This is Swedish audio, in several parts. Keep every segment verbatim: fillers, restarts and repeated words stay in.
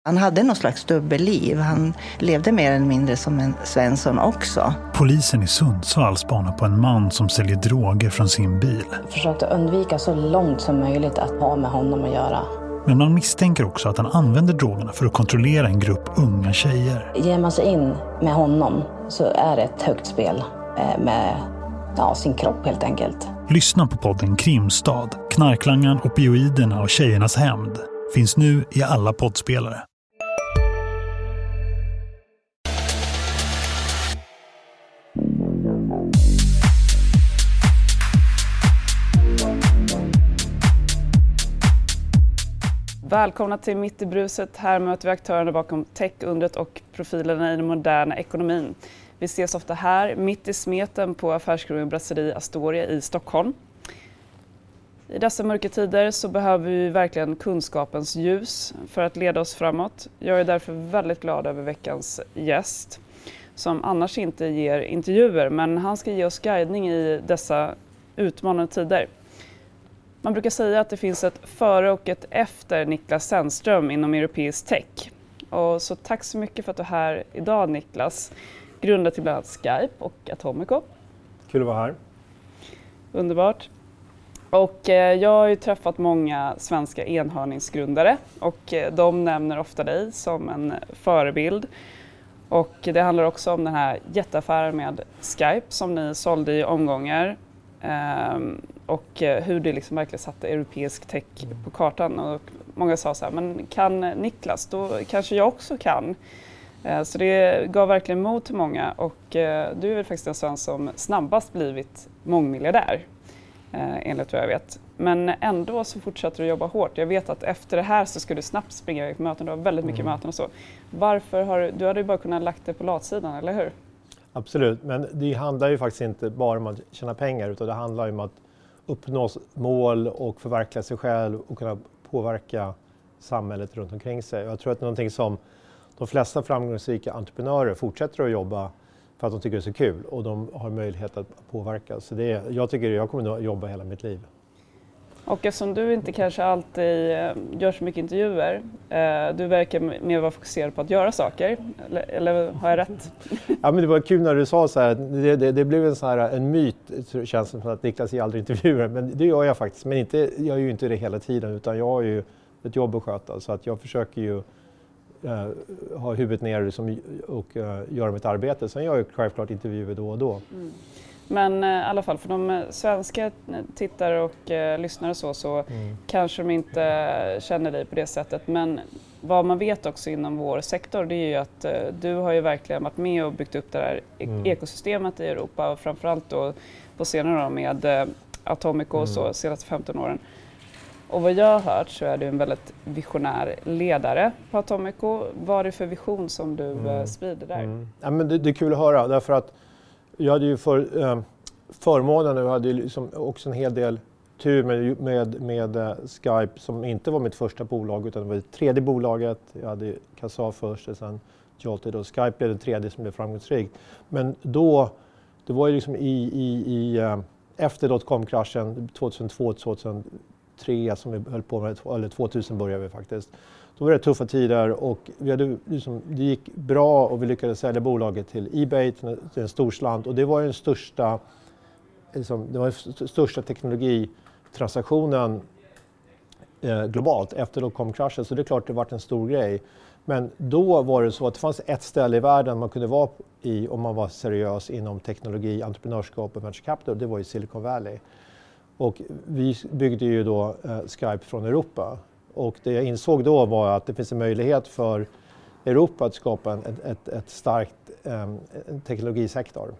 Han hade något slags dubbelliv. Han levde mer eller mindre som en Svensson också. Polisen i Sundsvall spanar på en man som säljer droger från sin bil. Jag försökte undvika så långt som möjligt att ha med honom att göra. Men man misstänker också att han använder drogerna för att kontrollera en grupp unga tjejer. Ger man sig in med honom så är det ett högt spel med ja, sin kropp helt enkelt. Lyssna på podden Krimstad, knarklangaren, opioiderna och tjejernas hämnd. Finns nu i alla poddspelare. Välkomna till Mitt i bruset. Här möter vi aktörerna bakom tech-undret och profilerna i den moderna ekonomin. Vi ses ofta här, mitt i smeten på affärskrogen Brasserie Astoria i Stockholm. I dessa mörka tider så behöver vi verkligen kunskapens ljus för att leda oss framåt. Jag är därför väldigt glad över veckans gäst, som annars inte ger intervjuer, men han ska ge oss guidning i dessa utmanande tider. Man brukar säga att det finns ett före och ett efter Niklas Zennström inom europeisk tech. Och så tack så mycket för att du är här idag, Niklas. Grundad till bland annat Skype och Atomico. Kul att vara här. Underbart. Och eh, jag har ju träffat många svenska enhörningsgrundare och eh, de nämner ofta dig som en förebild. Och det handlar också om den här jätteaffären med Skype som ni sålde i omgångar. Um, och uh, hur det liksom verkligen satte europeisk tech på kartan. Och många sa så här, men kan Niklas, då kanske jag också kan. Uh, så det gav verkligen mod till många. Och uh, du är väl faktiskt en svensk som snabbast blivit mångmiljardär, uh, enligt vad jag vet. Men ändå så fortsätter du jobba hårt. Jag vet att efter det här så ska du snabbt springa iväg på möten. Du har väldigt mycket mm. möten och så. Varför har du, du hade ju bara kunnat lagt det på latsidan, eller hur? Absolut, men det handlar ju faktiskt inte bara om att tjäna pengar, utan det handlar ju om att uppnå mål och förverkliga sig själv och kunna påverka samhället runt omkring sig. Jag tror att det är någonting som de flesta framgångsrika entreprenörer fortsätter att jobba för att de tycker det är så kul och de har möjlighet att påverka. Så det är, jag tycker jag kommer att jobba hela mitt liv. Och eftersom du inte kanske alltid gör så mycket intervjuer, du verkar mer vara fokuserad på att göra saker, eller, eller har jag rätt? Ja, men det var kul när du sa så här, det, det, det blev en, så här, en myt, det känns som att Niklas ger aldrig intervjuer, men det gör jag faktiskt. Men inte, jag gör ju inte det hela tiden, utan jag har ju ett jobb att sköta, så att jag försöker ju uh, ha huvudet ner liksom, och uh, göra mitt arbete. Sen gör jag självklart intervjuer då och då. Mm. Men i alla fall för de svenska tittare och eh, lyssnare så, så mm. kanske de inte känner dig på det sättet. Men vad man vet också inom vår sektor, det är ju att eh, du har ju verkligen varit med och byggt upp det här mm. ekosystemet i Europa. Och framförallt då på senare med eh, Atomico och mm. så senaste femton åren. Och vad jag har hört så är du en väldigt visionär ledare på Atomico. Vad är det för vision som du mm. eh, sprider där? Mm. Ja, men det, det är kul att höra, därför att jag hade ju för, eh, förmånen och jag hade ju liksom också en hel del tur med, med, med uh, Skype som inte var mitt första bolag utan det var det tredje bolaget. Jag hade Kassa först och sen Jolted och Skype blev det tredje som blev framgångsrikt. Men då, det var ju liksom i, i, i uh, efter dotcom-kraschen tjugohundratvå tjugohundratre som vi höll på med, eller tvåtusen började vi faktiskt. Då var det tuffa tider och vi hade, liksom, det gick bra och vi lyckades sälja bolaget till eBay till en stor slant. Och det var den största, liksom, det var den största teknologitransaktionen eh, globalt efter dotcom-kraschen. Så det är klart det var en stor grej. Men då var det så att det fanns ett ställe i världen man kunde vara i om man var seriös inom teknologi, entreprenörskap och venture capital. Det var i Silicon Valley. Och vi byggde ju då eh, Skype från Europa. Och det jag insåg då var att det finns en möjlighet för Europa att skapa en ett, ett, ett starkt um, teknologisektor.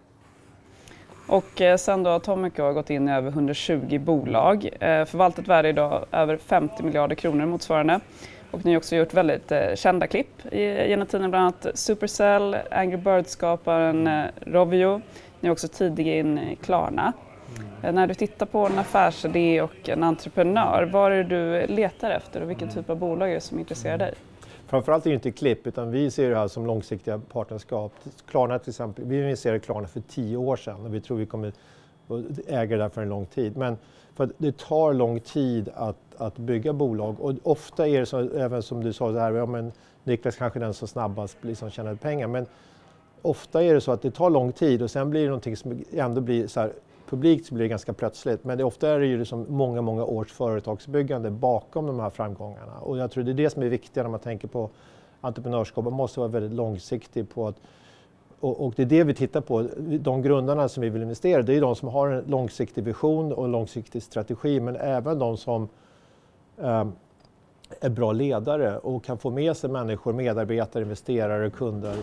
Och eh, sen då Atomico har gått in i över hundratjugo bolag. Eh, förvaltat värde idag över femtio miljarder kronor motsvarande. Och ni har också gjort väldigt eh, kända klipp i, genom tiden, bland annat Supercell, Angry Birds-skaparen eh, Rovio. Ni är också tidiga in i Klarna. När du tittar på en affärsidé och en entreprenör, vad är det du letar efter och vilken typ av bolag är det som intresserar dig? Framförallt är det inte klipp, utan vi ser det här som långsiktiga partnerskap. Klarna till exempel, vi investerade i Klarna för tio år sedan och vi tror vi kommer att äga det där för en lång tid. Men för att det tar lång tid att, att bygga bolag. Och ofta är det så, även som du sa, så här, ja, men Niklas kanske är den som snabbast liksom tjänar pengar. Men ofta är det så att det tar lång tid och sen blir det någonting som ändå blir så här, publikt så blir det ganska plötsligt. Men det, ofta är det ju liksom många, många års företagsbyggande bakom de här framgångarna. Och jag tror det är det som är viktigt när man tänker på entreprenörskap. Man måste vara väldigt långsiktig på att, och, och det är det vi tittar på. De grundarna som vi vill investera, det är de som har en långsiktig vision och en långsiktig strategi, men även de som eh, är bra ledare och kan få med sig människor, medarbetare, investerare, kunder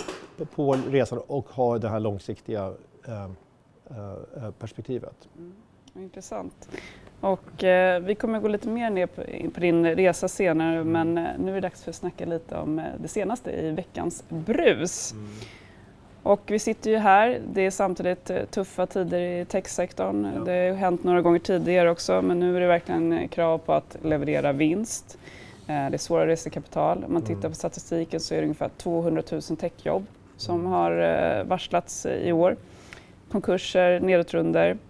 på resan och ha det här långsiktiga eh, eh, perspektivet. Mm, intressant. Och eh, vi kommer gå lite mer ner på, på din resa senare, mm. men eh, nu är det dags för att snacka lite om eh, det senaste i veckans brus. Mm. Och vi sitter ju här, det är samtidigt eh, tuffa tider i techsektorn. Ja. Det har hänt några gånger tidigare också, men nu är det verkligen krav på att leverera vinst. Eh, det är svåra resekapital. Om man tittar på statistiken så är det ungefär tvåhundratusen techjobb som har eh, varslats i år. Konkurser, nedåtrundor. Mm.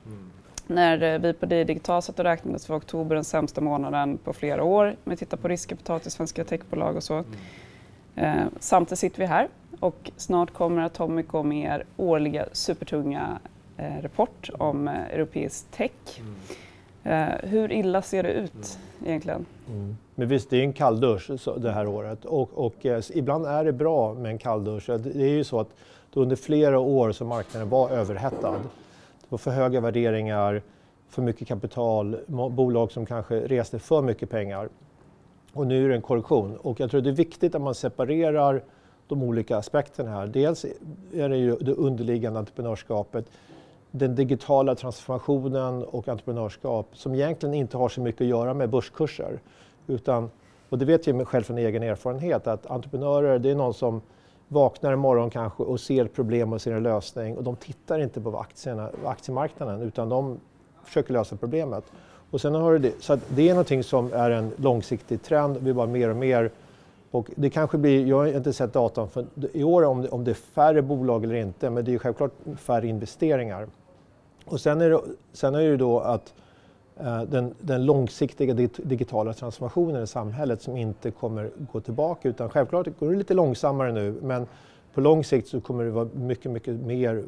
När vi på D I Digital satt och räknade så var oktober den sämsta månaden på flera år. Om vi tittar på riskkapital till svenska techbolag och så. Mm. Eh, samtidigt sitter vi här och snart kommer Atomico med er årliga supertunga eh, rapport om eh, europeisk tech. Mm. Eh, hur illa ser det ut mm. egentligen? Mm. Men visst, det är en kalldusch så, det här året och, och eh, ibland är det bra med en kalldusch. Det är ju så att under flera år så marknaden var överhettad. Det var för höga värderingar, för mycket kapital, bolag som kanske reste för mycket pengar. Och nu är det en korrektion. Och jag tror det är viktigt att man separerar de olika aspekterna här. Dels är det ju det underliggande entreprenörskapet, den digitala transformationen och entreprenörskap som egentligen inte har så mycket att göra med börskurser. Utan, och det vet jag själv från egen erfarenhet, att entreprenörer det är någon som vaknar imorgon kanske och ser problem och ser en lösning och de tittar inte på aktierna, aktiemarknaden utan de försöker lösa problemet. Och sen har det, så att det är någonting som är en långsiktig trend, vi bara mer och mer. Och det kanske blir, jag har inte sett datan för i år om det, om det är färre bolag eller inte, men det är självklart färre investeringar. Och sen är det, sen är det ju då att eh, den, den långsiktiga digitala transformationen i samhället som inte kommer gå tillbaka, utan självklart går det lite långsammare nu, men på lång sikt så kommer det vara mycket, mycket mer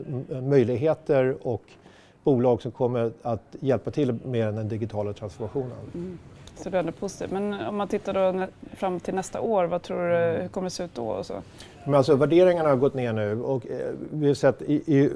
möjligheter och bolag som kommer att hjälpa till med den digitala transformationen. Mm. Så det är positivt. Men om man tittar då fram till nästa år, vad tror du, hur kommer det se ut då? Och så? Men alltså, värderingarna har gått ner nu och eh, vi har sett i, i,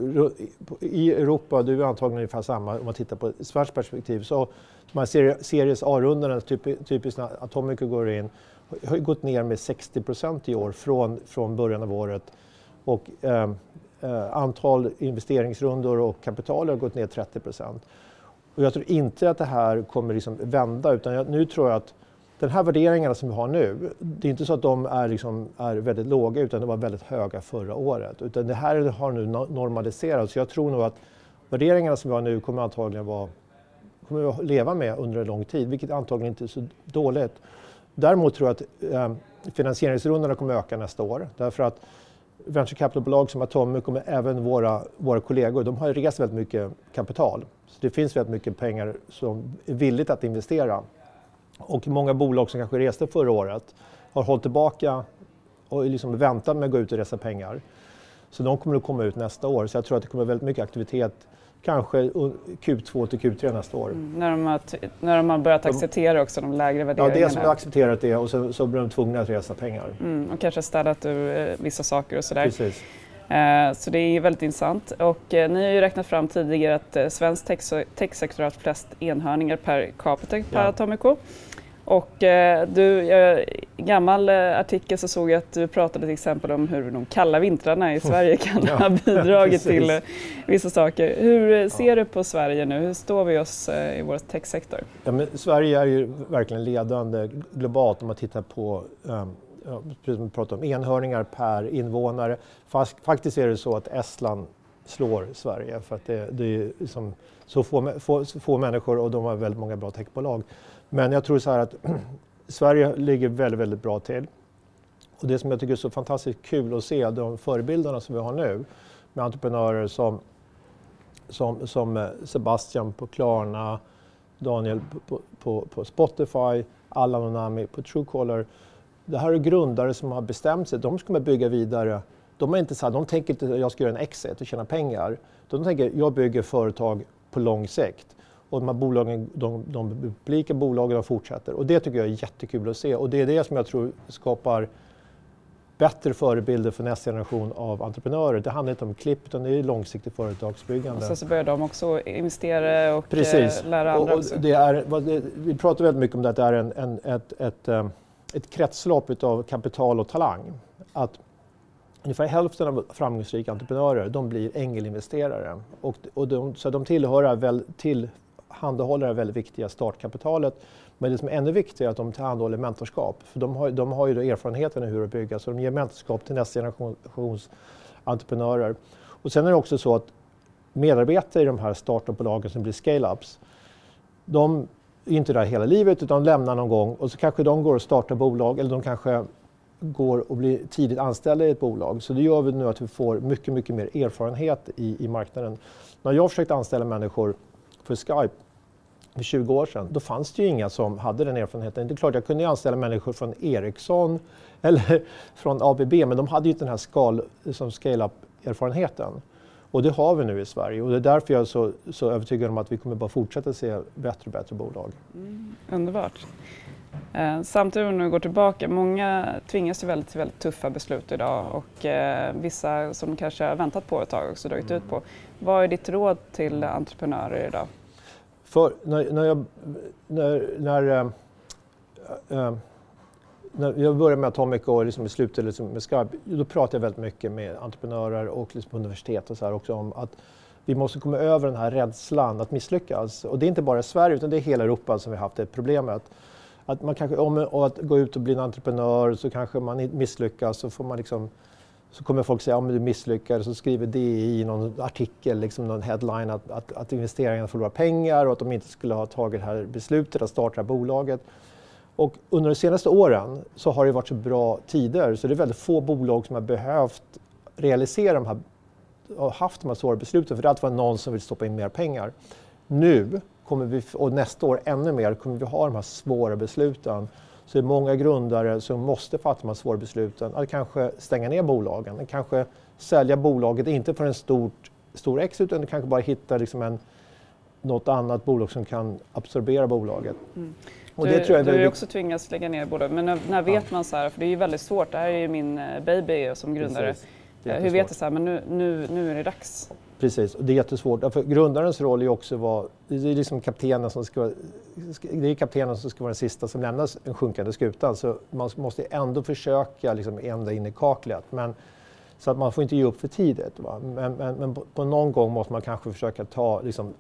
i Europa, det är antagligen ungefär samma om man tittar på ett svenskt perspektiv, så de här Series A-rundorna, typ, typiskt när Atomico går in, har gått ner med sextio procent i år från, från början av året. Och eh, eh, antal investeringsrundor och kapital har gått ner trettio procent. Och jag tror inte att det här kommer liksom vända, utan jag, nu tror jag att den här värderingarna som vi har nu, det är inte så att de är, liksom, är väldigt låga utan de var väldigt höga förra året. Utan det här har nu normaliserats. Så jag tror nog att värderingarna som vi har nu kommer antagligen vara, kommer vi att leva med under en lång tid, vilket antagligen inte är så dåligt. Däremot tror jag att eh, finansieringsrundorna kommer öka nästa år, därför att venture capitalbolag som Atomico, men även våra, våra kollegor, de har rest väldigt mycket kapital. Så det finns väldigt mycket pengar som är villigt att investera. Och många bolag som kanske reste förra året har hållit tillbaka och liksom väntat med att gå ut och resa pengar. Så de kommer att komma ut nästa år. Så jag tror att det kommer väldigt mycket aktivitet, kanske Q två till Q tre nästa år. Mm, när, de har, när de har börjat acceptera också de lägre värderingarna. Ja, det som har accepterat det och så, så blir de tvungna att resa pengar. Mm, och kanske städat ur eh, vissa saker och sådär. Precis. Eh, så det är väldigt intressant. Och eh, ni har ju räknat fram tidigare att eh, svensk tech- techsektor har haft flest enhörningar per capita per ja. Atomico. Och eh, du, i gammal eh, artikel så såg jag att du pratade till exempel om hur de kalla vintrarna i Sverige kan ja, ha bidragit till eh, vissa saker. Hur eh, ser ja. du på Sverige nu? Hur står vi oss eh, i vår techsektor? Ja, men Sverige är ju verkligen ledande globalt om man tittar på um, ja, precis som vi pratade om, enhörningar per invånare. Fast, faktiskt är det så att Estland slår Sverige för att det, det är liksom så få, få, få människor och de har väldigt många bra techbolag. Men jag tror så här att Sverige ligger väldigt, väldigt bra till. Och det som jag tycker är så fantastiskt kul att se, de förebilderna som vi har nu med entreprenörer som, som, som Sebastian på Klarna, Daniel på, på, på Spotify, Allan och Nami på Truecaller. Det här är grundare som har bestämt sig. De ska bygga vidare. De, är inte så här, de tänker inte att jag ska göra en exit och tjäna pengar. De tänker att jag bygger företag på lång sikt. Och de här bolagen, de, de publika bolagen de fortsätter. Och det tycker jag är jättekul att se. Och det är det som jag tror skapar bättre förebilder för nästa generation av entreprenörer. Det handlar inte om klipp utan det är långsiktigt företagsbyggande. Och sen så börjar de också investera och Precis. lära andra och, och också. det är, det, vi pratar väldigt mycket om det att det är en, en, ett, ett, ett kretslopp av kapital och talang. Att ungefär hälften av framgångsrika entreprenörer de blir ängelinvesterare. Och, och de, så de tillhör väl, tillhandahåller det väldigt viktiga startkapitalet. Men det som är ännu viktigare är att de tillhandahåller mentorskap. För de har, de har ju då erfarenheten av hur att bygga. Så de ger mentorskap till nästa generations entreprenörer. Och sen är det också så att medarbetare i de här startupbolagen som blir scale-ups. De är inte där hela livet utan lämnar någon gång. Och så kanske de går och startar bolag. Eller de kanske går och blir tidigt anställda i ett bolag. Så det gör vi nu att vi får mycket, mycket mer erfarenhet i, i marknaden. När jag försökte anställa människor för Skype för tjugo år sedan, då fanns det ju inga som hade den erfarenheten. Det är klart, jag kunde anställa människor från Ericsson eller från A B B, men de hade ju inte den här skal, som scale-up-erfarenheten. Och det har vi nu i Sverige. Och det är därför jag är så, så övertygad om att vi kommer bara fortsätta se bättre och bättre bolag. Mm, underbart. Eh, samtidigt om vi går tillbaka, många tvingas till väldigt, väldigt tuffa beslut idag och eh, vissa som kanske har väntat på ett tag också dragit ut på. Vad är ditt råd till entreprenörer idag? För när, när jag när, när, äh, äh, när jag började med att ta mycket och liksom slutade liksom med Skype, då pratade jag väldigt mycket med entreprenörer och liksom universitet och så här också om att vi måste komma över den här rädslan att misslyckas. Och det är inte bara Sverige utan det är hela Europa som vi har haft det problemet. Att man kanske, om att gå ut och bli en entreprenör så kanske man misslyckas så får man liksom, så kommer folk säga att ja, du misslyckades, så skriver D I i någon artikel, liksom någon headline att, att, att investeringarna förlorar pengar och att de inte skulle ha tagit det här beslutet att starta bolaget. Och under de senaste åren så har det varit så bra tider så det är väldigt få bolag som har behövt realisera de här, och haft de här svåra besluten för det alltid var någon som vill stoppa in mer pengar. Nu kommer vi, och nästa år ännu mer, kommer vi ha de här svåra besluten. Så det är många grundare som måste fatta de här svåra besluten. Att kanske stänga ner bolagen, att kanske sälja bolaget, inte för en stort, stor exit utan kanske bara hitta liksom en, något annat bolag som kan absorbera bolaget. Mm. Och du, det tror jag du är också tvingats lägga ner bolag, men när, när vet ja. man så här, för det är ju väldigt svårt, det här är ju min baby som grundare. Hur vet du så här, men nu, nu, nu är det dags? Precis, och det är jättesvårt. För grundarens roll är också vara, det är liksom kaptenen som ska, det är kaptenen som ska vara den sista som lämnar en sjunkande skutan. Så man måste ändå försöka liksom ända in i kaklet. Men, så att man får inte ge upp för tidigt. Va? Men, men, men på, på någon gång måste man kanske försöka ta, liksom,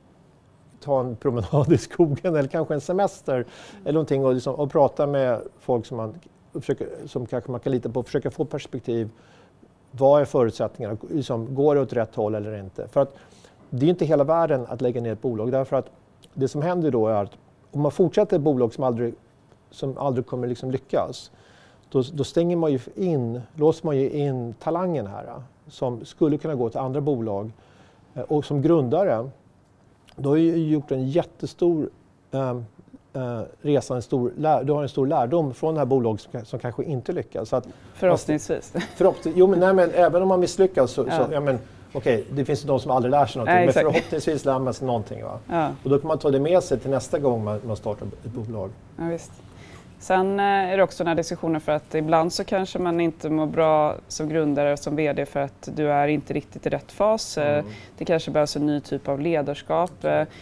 ta en promenad i skogen eller kanske en semester. Mm. Eller någonting och, liksom, och prata med folk som, man, försöker, som kanske man kan lita på och försöka få perspektiv. Vad är förutsättningarna? Liksom, går det åt rätt håll eller inte? För att det är inte hela världen att lägga ner ett bolag. Därför att det som händer då är att om man fortsätter ett bolag som aldrig, som aldrig kommer liksom lyckas, då, då stänger man ju in, låser man ju in talangen här som skulle kunna gå till andra bolag. Och som grundare, då har ju gjort en jättestor um, Uh, resa en stor, lär, du har en stor lärdom från det här bolaget som, som kanske inte lyckas. Så att, förhoppningsvis. Förhoppningsvis. Jo, men, nej, men även om man misslyckas så, ja. så ja, men, okej, det finns ju de som aldrig lär sig någonting, nej, men förhoppningsvis lär man sig någonting. Va? Ja. Och då kan man ta det med sig till nästa gång man, man startar ett bolag. Ja, visst. Sen är det också den här diskussionen för att ibland så kanske man inte mår bra som grundare och som vd för att du är inte riktigt i rätt fas. Mm. Det kanske behövs en ny typ av ledarskap.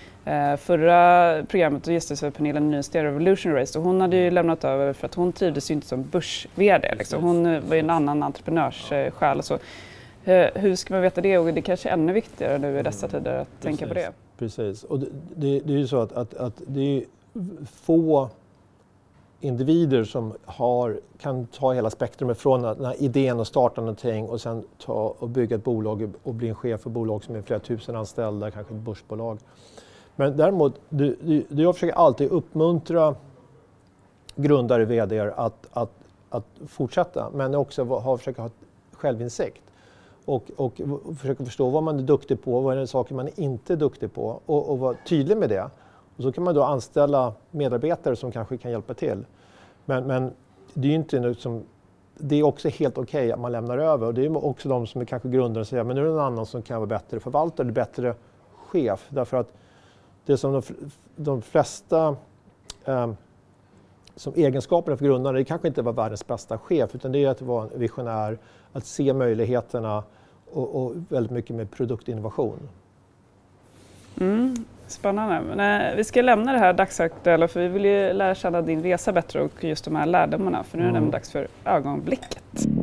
Förra programmet då gästades vi Pernilla Nystedt, Revolution Race, och hon hade ju lämnat över för att hon trivdes ju inte som börs-vd. Liksom. Hon var ju en annan entreprenörssjäl och så. Hur ska man veta det? Och det kanske är ännu viktigare nu i dessa tider att Precis. tänka på det. Precis, och det, det, det är ju så att, att, att det är få individer som har, kan ta hela spektrumet från den här idén att starta någonting och sen ta och bygga ett bolag och bli en chef för bolag som är flera tusen anställda, kanske ett börsbolag. Men däremot, du, du, jag försöker alltid uppmuntra grundare, vd:ar att, att, att fortsätta, men också ha, försöka ha självinsikt och, och, och försöka förstå vad man är duktig på, vad är det saker man inte är duktig på och, och vara tydlig med det. Och så kan man då anställa medarbetare som kanske kan hjälpa till. Men, men det är ju inte nu som, det är också helt okej okay att man lämnar över. Och det är också de som är kanske grundare och säger, men nu är det någon annan som kan vara bättre förvaltare eller bättre chef. Därför att det som de, de flesta eh, som egenskaperna för grundarna, det kanske inte var världens bästa chef, utan det är att vara en visionär, att se möjligheterna och, och väldigt mycket med produktinnovation. Mm, spännande. Men, eh, vi ska lämna det här dagsaktuella, för vi vill ju lära känna din resa bättre och just de här lärdomarna, för nu är det mm. dags för ögonblicket.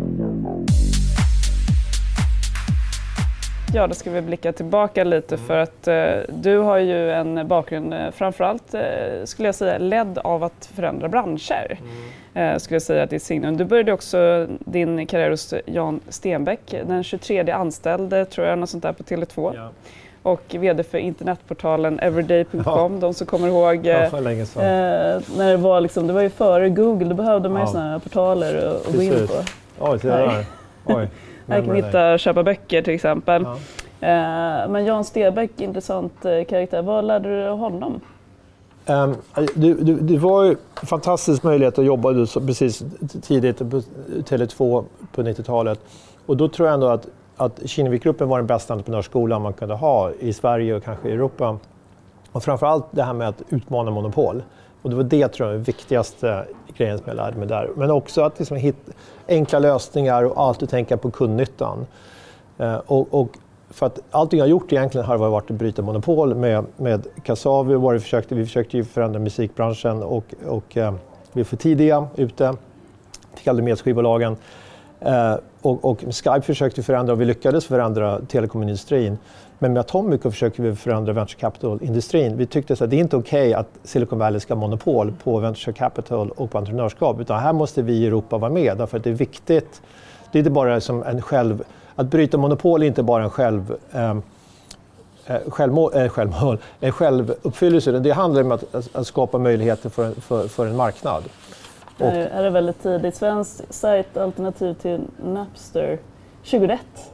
Ja, då ska vi blicka tillbaka lite för att eh, du har ju en bakgrund eh, framförallt eh, skulle jag säga ledd av att förändra branscher. Mm. Eh, skulle jag säga till Signum. Du började också din karriär hos Jan Stenbeck, den tjugotredje anställde tror jag, något sånt där på Tele två. Ja. Och vd för internetportalen everyday punkt com, ja. De som kommer ihåg eh, ja, eh, när det var liksom, det var ju före Google, då behövde man ju ja. såna här portaler att gå in på. Oj, det där. Oj. Här kan vi hitta köpa böcker till exempel. Ja. Eh, men Jan Stenbeck, intressant eh, karaktär. Vad lärde du av honom? Um, det, det, det var ju en fantastisk möjlighet att jobba du, så, precis tidigt på Tele två på nittiotalet. Och då tror jag ändå att, att Kinnevikgruppen var den bästa entreprenörsskolan man kunde ha i Sverige och kanske i Europa. Och framförallt det här med att utmana monopol. Och det var det tror jag är viktigaste grejen som jag lärde mig där. Men också att liksom hitta enkla lösningar och alltid tänka på kundnyttan. Eh, och, och för att allting jag har gjort egentligen har varit att bryta monopol med, med Kasavi. Var vi, försökte, vi försökte ju förändra musikbranschen och, och eh, vi var för tidiga ute. Fick aldrig med skivbolagen. Eh, och, och Skype försökte förändra och vi lyckades förändra telekomindustrin. Men med Atomic försöker vi förändra venture capital-industrin. Vi tyckte att det är inte okej okay att Silicon Valley ska ha monopol på venture capital och på entreprenörskap. Utan här måste vi i Europa vara med. Därför att det är viktigt. Det är inte bara som en själv... Att bryta monopol är inte bara en själv... Eh, självmål, eh, självmål, en självuppfyllelse. Det handlar om att, att, att skapa möjligheter för, för, för en marknad. Och, är, är det väldigt tidigt. Svensk sajt alternativ till Napster tjugohundraett.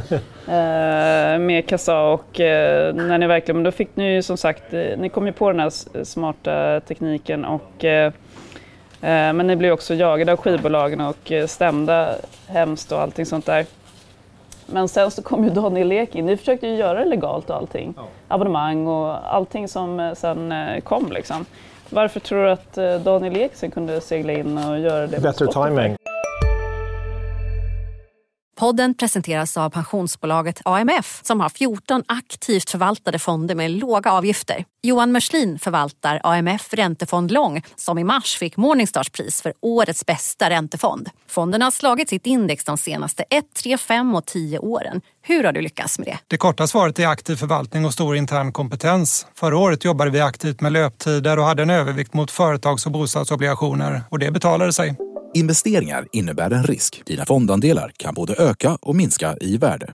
eh, med Kassa och eh, när ni verkligen, men då fick ni ju som sagt, eh, ni kom ju på den här smarta tekniken och eh, eh, men ni blev också jagade av skivbolagen och eh, stämda hemskt och allting sånt där. Men sen så kom ju Daniel Ek in. Ni försökte ju göra det legalt och allting. Ja. Abonnemang och allting som eh, sen eh, kom liksom. Varför tror du att eh, Daniel Ek sen kunde segla in och göra det? Better timing. Podden presenteras av pensionsbolaget A M F som har fjorton aktivt förvaltade fonder med låga avgifter. Johan Mörslin förvaltar A M F Räntefond Lång som i mars fick Morningstars pris för årets bästa räntefond. Fonden har slagit sitt index de senaste ett, tre, fem och tio åren. Hur har du lyckats med det? Det korta svaret är aktiv förvaltning och stor intern kompetens. Förra året jobbade vi aktivt med löptider och hade en övervikt mot företags- och bostadsobligationer och det betalade sig. Investeringar innebär en risk. Dina fondandelar kan både öka och minska i värde.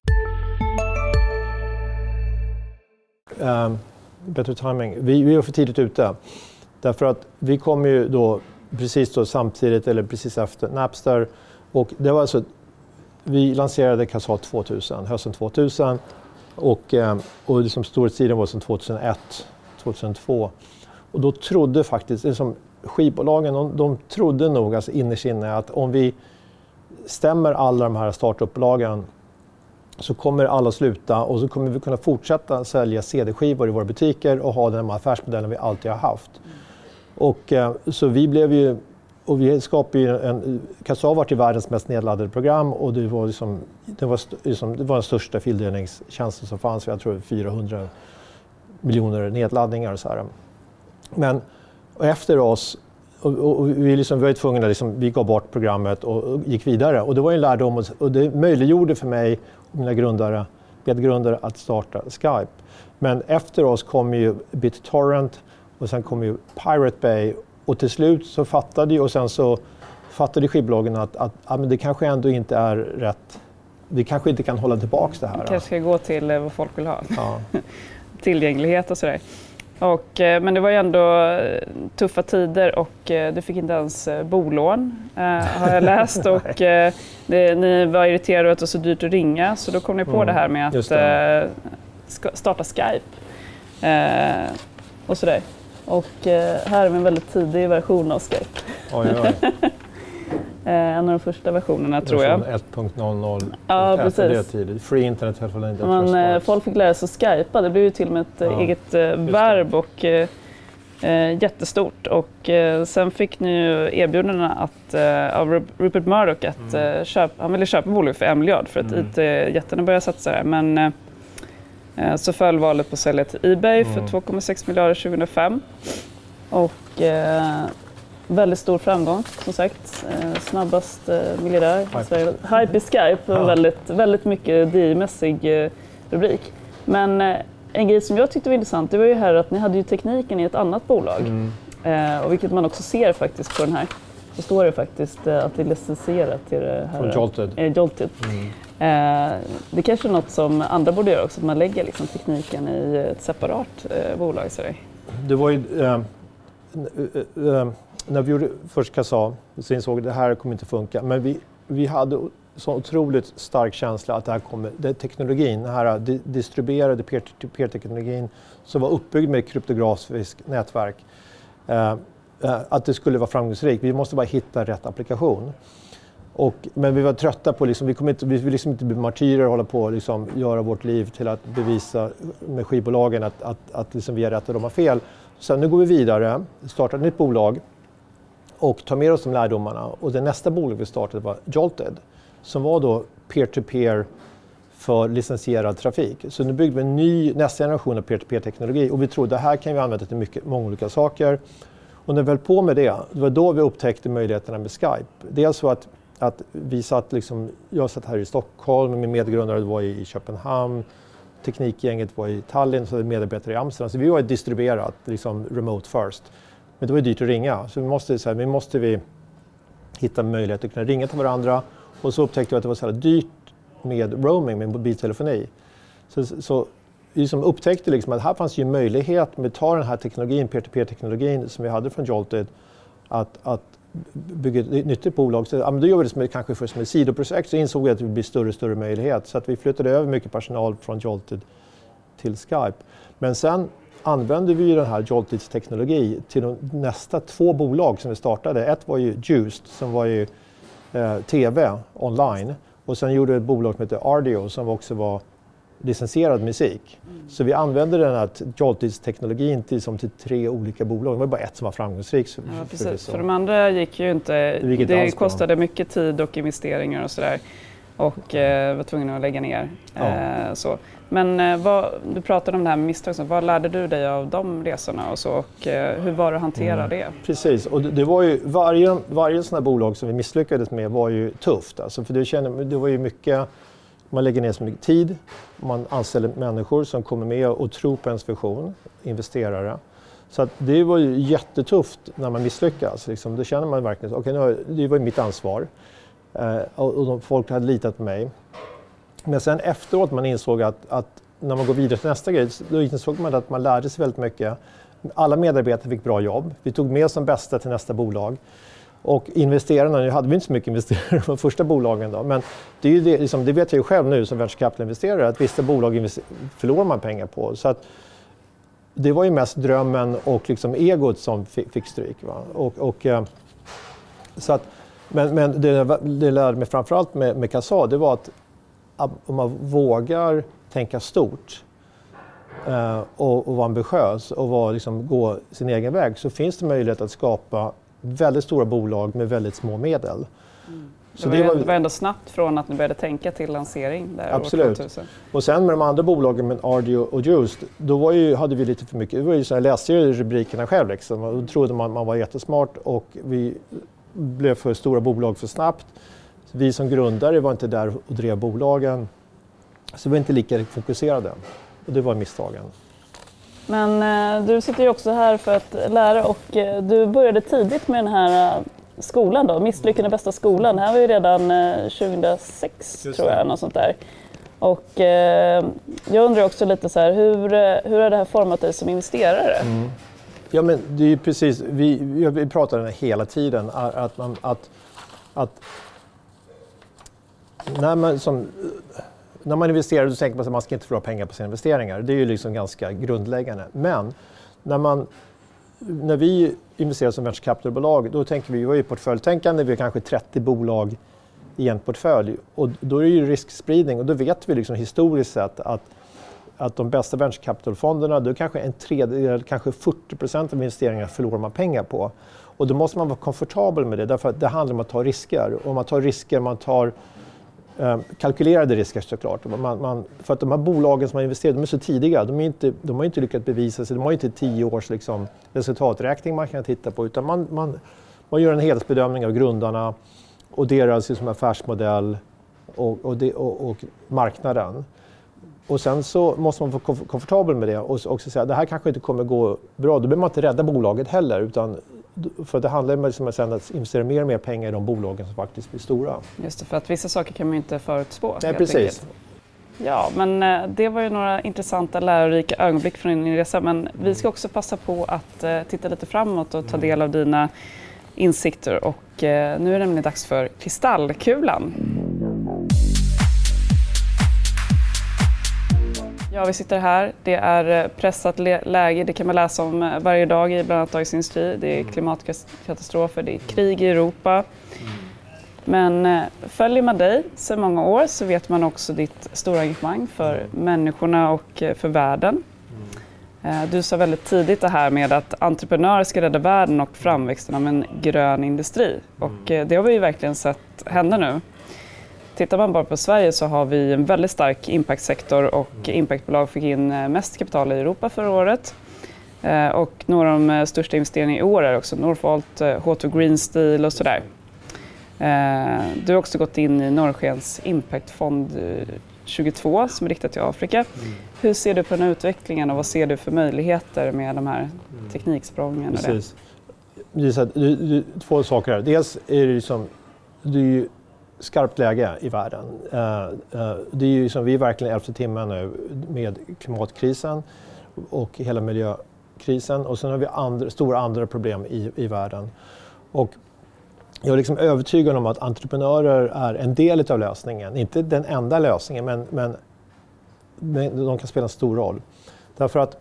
Um, better timing. Vi, vi var för tidigt ute. Därför att vi kom ju då precis då samtidigt eller precis efter Napster. Och det var alltså, vi lanserade Kassa tvåtusen, hösten tvåtusen. Och, och liksom storhetstiden var som tvåtusenett, tvåtusentvå. Och då trodde faktiskt, liksom, skivbolagen, de, de trodde nog alltså innerst inne att om vi stämmer alla de här startupbolagen så kommer alla sluta och så kommer vi kunna fortsätta sälja C D-skivor i våra butiker och ha den här affärsmodellen vi alltid har haft. Mm. Och eh, så vi blev ju, och vi skapade ju en, Kassa har varit i världens mest nedladdade program och det var liksom, det var, liksom, det var den största fildelningstjänsten som fanns, jag tror fyrahundra miljoner nedladdningar och så här. Men och efter oss, och, och, och vi, liksom, vi var tvungna, liksom, vi gav bort programmet och, och gick vidare. Och det var en lärdom och, och det möjliggjorde för mig och mina grundare, medgrundare att starta Skype. Men efter oss kom ju BitTorrent och sen kom ju Pirate Bay och till slut så fattade ju, och sen så fattade skivbolagen att, att, att men det kanske ändå inte är rätt. Vi kanske inte kan hålla tillbaka det här. Det kanske ska gå till vad folk vill ha. Ja. Tillgänglighet och sådär. Och, men det var ju ändå tuffa tider och du fick inte ens bolån, eh, har jag läst. Och eh, det, ni var irriterade över att det var så dyrt att ringa, så då kom ni på mm, det här med att eh, starta Skype eh, och sådär. Och eh, här är en väldigt tidig version av Skype. Oj, oj. En av de första versionerna tror jag. ett punkt noll noll. Ja, precis. Det är tidigt. Free internet telefoni. Man, folk fick lära sig skypa. Det blev ju till och med ett ja, eget eh, verb och eh, jättestort. Och eh, sen fick ni ju erbjudandena att, eh, av Rupert Murdoch att mm. eh, köpa, han ville köpa bolag för en miljard för att mm. I T-jättarna började satsa där. Men eh, så föll valet på att sälja till eBay mm. för två komma sex miljarder tjugohundrafem. Och eh, väldigt stor framgång, som sagt. Eh, snabbast eh, miljardär i Sverige. Hype i Skype var ja. väldigt, väldigt mycket D I-mässig eh, rubrik. Men eh, en grej som jag tyckte var intressant, det var ju här att ni hade ju tekniken i ett annat bolag. Mm. Eh, och vilket man också ser faktiskt på den här. Så står det faktiskt eh, att det är licensierat till det här. Från Jolted. Eh, Jolted. Mm. Eh, det kanske är något som andra borde göra också, att man lägger liksom tekniken i ett separat eh, bolag. Så där. Det var ju... Eh, eh, när vi gjorde först Kassa så insåg att det här kommer inte funka. Men vi, vi hade så otroligt stark känsla att det här kommer, det teknologin, den här di, distribuerade peer-to-peer-teknologin som var uppbyggd med kryptografiskt nätverk, eh, att det skulle vara framgångsrikt. Vi måste bara hitta rätt applikation. Och, men vi var trötta på, liksom, vi, kommer inte, vi vill liksom inte bli martyrer och hålla på och liksom, göra vårt liv till att bevisa med skivbolagen att, att, att liksom vi har rätt och de har fel. Så nu går vi vidare, startar ett nytt bolag och tar med oss de lärdomarna. Och det nästa bolag vi startade var Jolted, som var då peer-to-peer för licensierad trafik. Så nu byggde vi en ny, nästa generation av peer-to-peer-teknologi och vi trodde att det här kan vi använda till mycket, många olika saker. Och när vi höll på med det, det var då vi upptäckte möjligheterna med Skype. Dels så att, att vi satt liksom, jag satt här i Stockholm, min medgrundare var i Köpenhamn, teknikgänget var i Tallinn, så medarbetare i Amsterdam. Så vi var distribuerat, liksom remote first. Men det var ju dyrt att ringa, så vi måste, så här, vi måste vi hitta möjligheter att kunna ringa till varandra. Och så upptäckte vi att det var så här dyrt med roaming, med mobiltelefoni. Så, så vi liksom upptäckte liksom att här fanns ju möjlighet med att ta den här teknologin, peer-to-peer-teknologin som vi hade från Jolted, att, att bygga ett nytt bolag. Så, ja, men då jobbade vi som, kanske först som ett sidoprojekt, så insåg vi att det skulle bli större och större möjlighet. Så att vi flyttade över mycket personal från Jolted till Skype. Men sen använde vi den här Jolteds teknologi till de nästa två bolag som vi startade. Ett var ju Juiced som var ju eh, tv online. Och sen gjorde vi ett bolag som heter Ardio som också var licensierad musik. Mm. Så vi använde den här Jolteds teknologin till, som till tre olika bolag. Det var bara ett som var framgångsrikt. Ja, precis. För de andra gick ju inte... Det, det kostade mycket tid och investeringar och sådär. Och eh, var tvungen att lägga ner. Ja. Eh, så. Men eh, vad, du pratade om det här med misstag. Så vad lärde du dig av de resorna och så? Och eh, hur var det att hantera mm. det? Precis. Och det, det var ju, varje, varje sån här bolag som vi misslyckades med var ju tufft. Alltså, för det, kände, det var ju mycket... Man lägger ner så mycket tid. Man anställer människor som kommer med och tror på ens vision. Investerare. Så att det var ju jättetufft när man misslyckas. Liksom. Då känner man verkligen att okay, det var mitt ansvar. Uh, och de, folk hade litat på mig. Men sen efteråt man insåg att, att när man går vidare till nästa grej, då insåg man att man lärde sig väldigt mycket. Alla medarbetare fick bra jobb. Vi tog med oss de bästa till nästa bolag. Och investerarna, nu hade vi inte så mycket investerare på första bolagen då, men det, är ju det, liksom, det vet jag ju själv nu som venture capital-investerare att vissa bolag invester- förlorar man pengar på. Så att det var ju mest drömmen och liksom egot som fick, fick stryk. Va? Och, och, eh, så att, men men det, det lärde mig framförallt med, med Kassa, det var att om man vågar tänka stort eh, och, och vara ambitiös och var, liksom, gå sin egen väg, så finns det möjlighet att skapa väldigt stora bolag med väldigt små medel. Mm. Så det, var, det, var, det var ändå snabbt från att ni började tänka till lansering där. Absolut. År tvåtusen. Och sen med de andra bolagen med Ardio och Juiced, då var ju, hade vi lite för mycket, det var ju så jag läste ju rubrikerna själv liksom, och då trodde man man var jättesmart och vi blev för stora bolag för snabbt. Så vi som grundare var inte där och drev bolagen, så vi var inte lika fokuserade. Och det var misstagen. Men eh, du sitter ju också här för att lära och eh, du började tidigt med den här eh, skolan då, Misslyckande bästa skolan. Det här var ju redan eh, tjugohundrasex tror jag, något sånt där. Och eh, jag undrar också lite så här, hur, hur har det här format dig som investerare? Mm. Ja men det är ju precis, vi, vi pratar om det hela tiden, att, man, att, att när man som... När man investerar så tänker man att man ska inte förlora pengar på sina investeringar. Det är ju liksom ganska grundläggande. Men när man när vi investerar som venture capitalbolag, då tänker vi, vi har ju portföljtänkande, vi har kanske trettio bolag i en portfölj. Och då är det ju riskspridning och då vet vi liksom historiskt sett att, att de bästa venture capitalfonderna, då kanske en tredjedel, kanske fyrtio procent av investeringarna förlorar man pengar på. Och då måste man vara komfortabel med det, därför att det handlar om att ta risker. Och man tar risker, man tar eh, kalkylerade risker såklart. Man, man, för att de här bolagen som har investerat, de är så tidiga, de, är inte, de har inte lyckats bevisa sig, de har inte tio års liksom, resultaträkning man kan titta på, utan man, man, man gör en helhetsbedömning av grundarna och deras liksom, affärsmodell och, och, det, och, och marknaden. Och sen så måste man vara komfortabel med det och också säga att det här kanske inte kommer gå bra. Då behöver man inte rädda bolaget heller, utan för det handlar om liksom att investera mer och mer pengar i de bolagen som faktiskt blir stora. Just det, för att vissa saker kan man ju inte förutspå. Nej, precis. Enkelt. Ja, men det var ju några intressanta lärorika ögonblick från din resa, men vi ska också passa på att titta lite framåt och ta del av dina insikter, och nu är det nämligen dags för Kristallkulan. Ja, vi sitter här. Det är pressat läge, det kan man läsa om varje dag i bland annat Dagens Industri. Det är klimatkatastrofer, det är krig i Europa. Men följer man dig så många år så vet man också ditt stora engagemang för människorna och för världen. Du sa väldigt tidigt det här med att entreprenörer ska rädda världen och framväxten av en grön industri. Och det har vi ju verkligen sett hända nu. Tittar man bara på Sverige så har vi en väldigt stark impactsektor, och impactbolag fick in mest kapital i Europa förra året. Och några av de största investeringarna i år är också Northvolt, H två Green Steel och sådär. Du har också gått in i Norrskens impactfond tjugotvå som är riktat till Afrika. Mm. Hur ser du på den här utvecklingen och vad ser du för möjligheter med de här mm. tekniksprången? Precis. Det är så att, det, det, två saker här. Dels är det, liksom, det är ju skarpt läge i världen. Uh, uh, det är ju som vi är verkligen i elfte timmen nu med klimatkrisen och hela miljökrisen. Och sen har vi andra, stora andra problem i, i världen. Och jag är liksom övertygad om att entreprenörer är en del av lösningen. Inte den enda lösningen, men, men, men de kan spela en stor roll. Därför att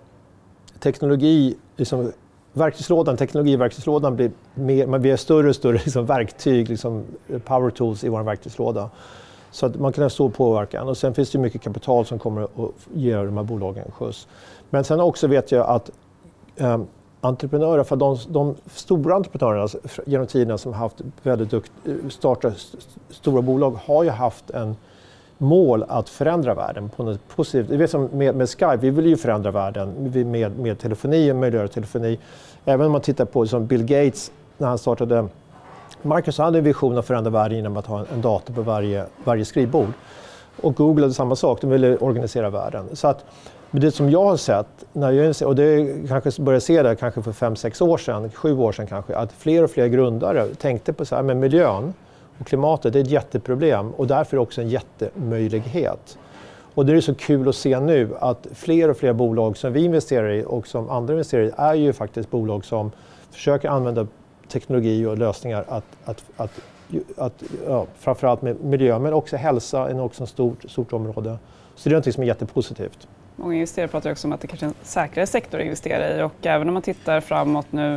teknologi, liksom, verktygslådan, teknologiverktygslådan blir mer, man blir större och större liksom, verktyg, liksom, power tools i vår verktygslåda. Så att man kan ha stor påverkan. Och sen finns det mycket kapital som kommer att ge de här bolagen en skjuts. Men sen också vet jag att um, entreprenörer, för de, de stora entreprenörerna genom tiderna som har haft väldigt dukt, startat st- stora bolag har ju haft en mål att förändra världen på något positivt. Det är som med, med Skype, vi vill ju förändra världen med, med telefoni och möjliggöra telefoni. Även om man tittar på som Bill Gates när han startade Microsoft hade en vision att förändra världen genom att ha en, en dator på varje, varje skrivbord. Och Google hade samma sak, de ville organisera världen. Så att men det som jag har sett, när jag, och det kanske började se det kanske för fem, sex år sedan, sju år sedan kanske, att fler och fler grundare tänkte på så här, men miljön och klimatet, det är ett jätteproblem och därför också en jättemöjlighet. Och det är så kul att se nu att fler och fler bolag som vi investerar i och som andra investerar i är ju faktiskt bolag som försöker använda teknologi och lösningar att, att, att, att ja, framförallt med miljö, men också hälsa är också ett stort, stort område. Så det är något som är jättepositivt. Många investerare pratar också om att det kanske är en säkrare sektor att investera i, och även om man tittar framåt nu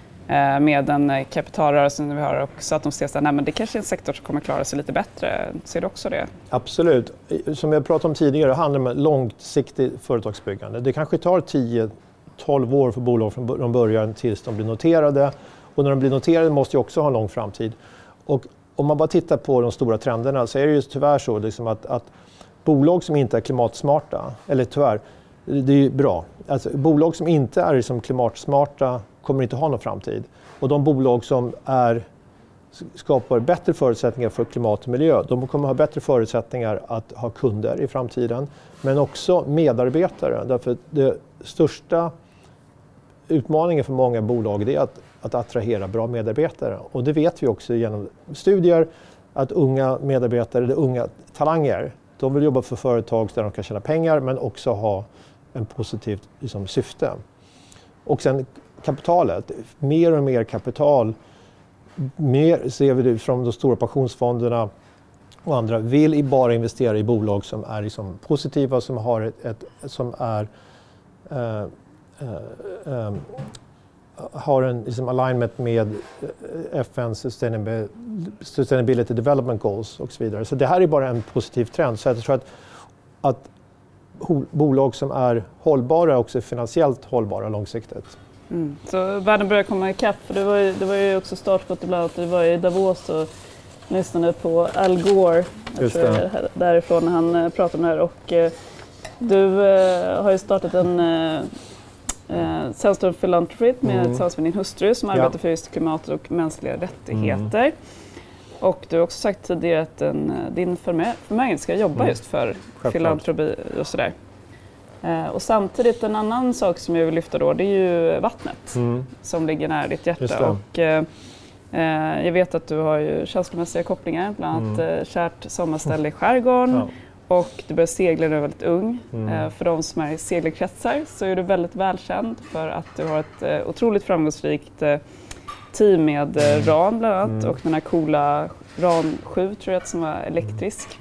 eh, med den kapitalrörelsen vi har, och så att de ser att nej, det kanske är en sektor som kommer klara sig lite bättre. Ser du också det? Absolut. Som jag pratade om tidigare handlar det om långsiktigt företagsbyggande. Det kanske tar tio tolv år för bolag från de början tills de blir noterade, och när de blir noterade måste ju också ha en lång framtid. Och om man bara tittar på de stora trenderna så är det ju tyvärr så liksom att, att bolag som inte är klimatsmarta, eller tyvärr, det är ju bra. Alltså, bolag som inte är liksom klimatsmarta kommer inte ha någon framtid. Och de bolag som är, skapar bättre förutsättningar för klimat och miljö, de kommer ha bättre förutsättningar att ha kunder i framtiden. Men också medarbetare. Därför att det största utmaningen för många bolag är att, att attrahera bra medarbetare. Och det vet vi också genom studier att unga medarbetare, eller unga talanger, de vill jobba för företag där de kan tjäna pengar men också ha en positivt liksom, syfte. Och sen kapitalet, mer och mer kapital, mer ser vi det från de stora pensionsfonderna och andra, vill bara investera i bolag som är liksom, positiva, som, har ett, ett, som är, eh, eh, har en liksom, alignment med F N:s Sustainable, Sustainability Development Goals och så vidare. Så det här är bara en positiv trend. Så jag tror att, att bolag som är hållbara också är finansiellt hållbara långsiktigt. Mm. Så världen börjar komma ikapp, för det var ju, det var ju också startskott ibland att du var i Davos och lyssnade på Al Gore, jag tror jag, därifrån när han pratade om det här. Och eh, du eh, har ju startat en eh, Sandstorm Philanthropy med mm. tillsammans med din hustru som arbetar ja. för just klimat och mänskliga rättigheter. Mm. Och du har också sagt tidigare att en, din förmö- förmögenhet ska jobba mm. just för filantropi och sådär. Eh, och samtidigt en annan sak som jag vill lyfta då, det är ju vattnet mm. som ligger nära ditt hjärta. Och, eh, eh, jag vet att du har ju känslomässiga kopplingar, bland annat mm. eh, kärt sommarställe i skärgården. Ja. Och du började segla när du var väldigt ung. Mm. Eh, för de som är i segelkretsar så är du väldigt välkänd för att du har ett eh, otroligt framgångsrikt eh, team med eh, R A N bland annat. Mm. Och den här coola R A N sju tror jag som var elektrisk.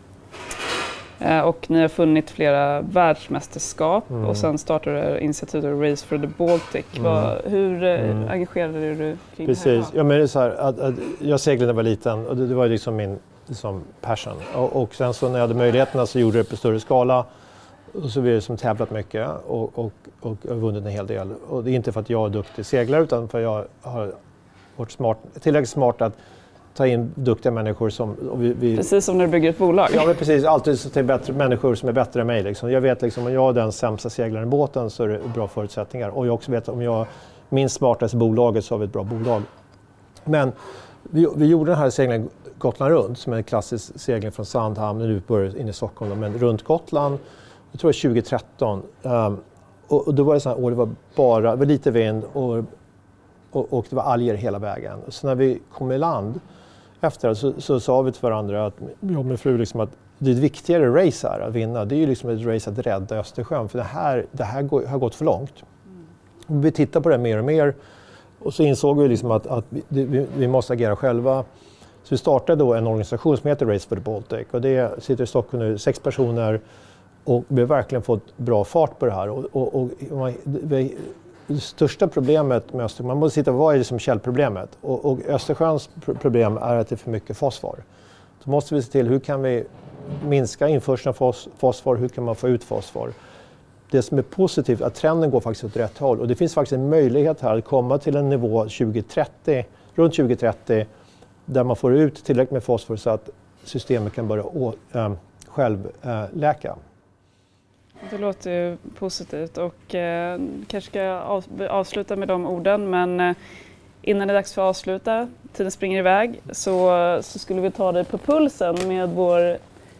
Eh, och ni har funnit flera världsmästerskap mm. och sen startade du initiativet Race for the Baltic. Mm. Vad, hur eh, mm. engagerade du dig kring Precis. det här? Ja, men det är så här, att, att jag seglade när jag var liten och det, det var liksom min som passion. Och, och sen så när jag hade möjligheterna så gjorde jag det på större skala. Och så har vi som tävlat mycket och, och, och har vunnit en hel del. Och det är inte för att jag är duktig seglare utan för att jag har varit smart, tillräckligt smart att ta in duktiga människor som... Och vi, vi, precis som när du bygger ett bolag. Ja, men precis. Alltid så till bättre människor som är bättre än mig. Liksom. Jag vet liksom om jag är den sämsta seglaren i båten så är det bra förutsättningar. Och jag också vet om jag är minst smartaste bolaget så har vi ett bra bolag. Men vi, vi gjorde den här seglingen Gotland runt som är en klassisk segling från Sandhamn nu börjar in i Stockholm då, men runt Gotland, jag tror det var tjugo tretton um, och, och då var det så här år det var bara det var lite vind och, och, och det var alger hela vägen. Så när vi kom i land efter så, så sa vi till varandra att jag och min fru liksom att det är ett viktigare race här att vinna. Det är ju liksom ett race att rädda Östersjön för det här, det här går, har gått för långt. Mm. Vi tittar på det mer och mer och så insåg vi liksom att, att vi, vi, vi måste agera själva. Så vi startade då en organisation som heter Race for the Baltic och det sitter i Stockholm nu sex personer och vi har verkligen fått bra fart på det här. Och, och, och, och vi, det största problemet med Östersjön, man måste titta på vad är det som källproblemet och, och Östersjöns problem är att det är för mycket fosfor. Då måste vi se till hur kan vi minska införseln av fos, fosfor, hur kan man få ut fosfor. Det som är positivt är att trenden går faktiskt åt rätt håll och det finns faktiskt en möjlighet här att komma till en nivå tjugo trettio, runt tjugo trettio där man får ut tillräckligt med fosfor så att systemet kan börja å, äh, själv äh, läka. Det låter ju positivt och eh, kanske ska jag av, avsluta med de orden men eh, innan det är dags för att avsluta, tiden springer iväg, så, så skulle vi ta dig på pulsen med vår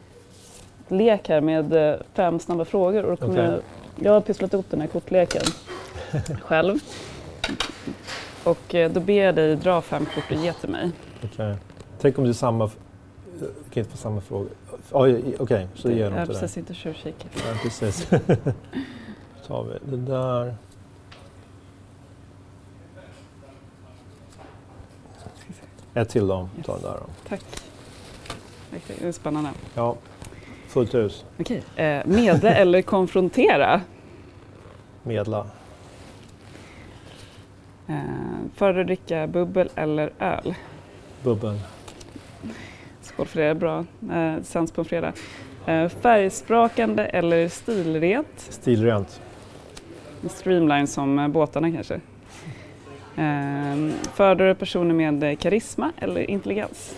lek här med eh, fem snabba frågor. Och då kommer okay. jag, jag har pysslat ihop den här kortleken själv. Och eh, då ber jag dig dra fem kort och ge till mig. Okej. Okay. Tänk om det är samma... Okej, inte på samma fråga. Oh, Okej, okay, så ger jag dem till dig. Precis, inte tjurkika. Ja, precis. Så tar vi det där. Ett till då. Yes. Ta det där då. Tack. Det är spännande. Ja, fullt hus. Okej. Eh, medla eller konfrontera? Medla. Eh, Föredrar du dricka bubbel eller öl? Bubbel. Skål för det, bra. Eh, sänds på en fredag. Eh, färgsprakande eller stilrent? Stilrent. Streamline som eh, båtarna kanske. Eh, Föredrar du personer med karisma eller intelligens?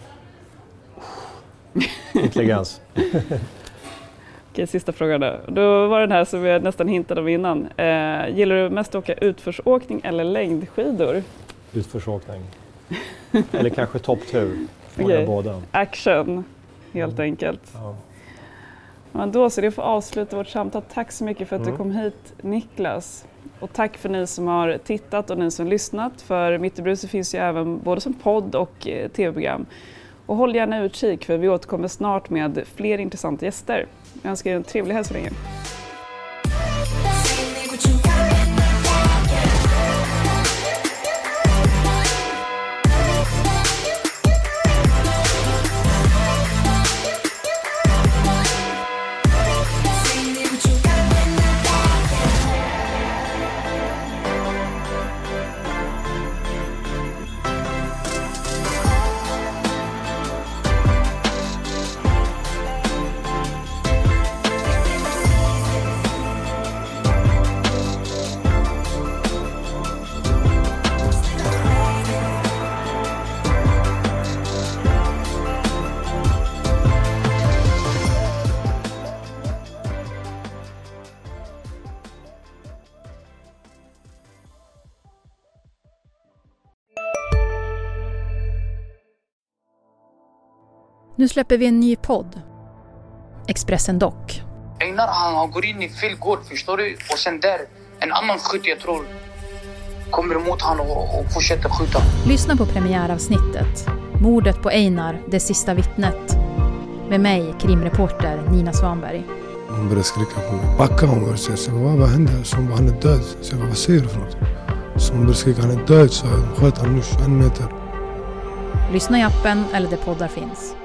Intelligens. Okej, sista frågan då. Då var den här som jag nästan hintade om innan. Eh, gillar du mest att åka utförsåkning eller längdskidor? Utförsåkning. Eller kanske topptur. Okej, båda. Action helt mm. enkelt. Ja. Men då så det får avsluta vårt samtal. Tack så mycket för att mm. du kom hit, Niklas. Och tack för ni som har tittat och ni som har lyssnat. För Mitt i bruset finns ju även både som podd och eh, tv-program. Och håll gärna utkik för vi återkommer snart med fler intressanta gäster. Jag önskar er en trevlig helg så länge. Nu släpper vi en ny podd. Expressen Dock. Einar han, han går in i fel gård, förstår du? Och sen där, en annan skytt jag tror kommer emot han och, och fortsätter skjuta. Lyssna på premiäravsnittet. Mordet på Einar, det sista vittnet. Med mig, krimreporter Nina Svanberg. Hon började skrika på mig. Backa hon var så vad, vad hände? Så hon bara, han är död. Så jag bara, vad säger du för något? Så hon började skrika, han är död. Så jag sköt han nu en meter. Lyssna i appen eller där poddar finns.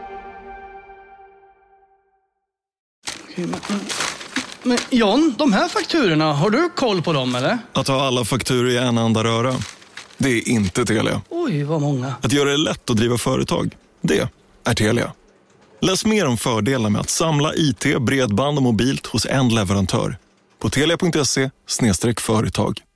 Okej, men, men John, de här fakturorna, har du koll på dem eller? Att ha alla fakturor i en enda röra, det är inte Telia. Oj, vad många. Att göra det lätt att driva företag, det är Telia. Läs mer om fördelar med att samla I T, bredband och mobilt hos en leverantör på telia punkt se slash företag.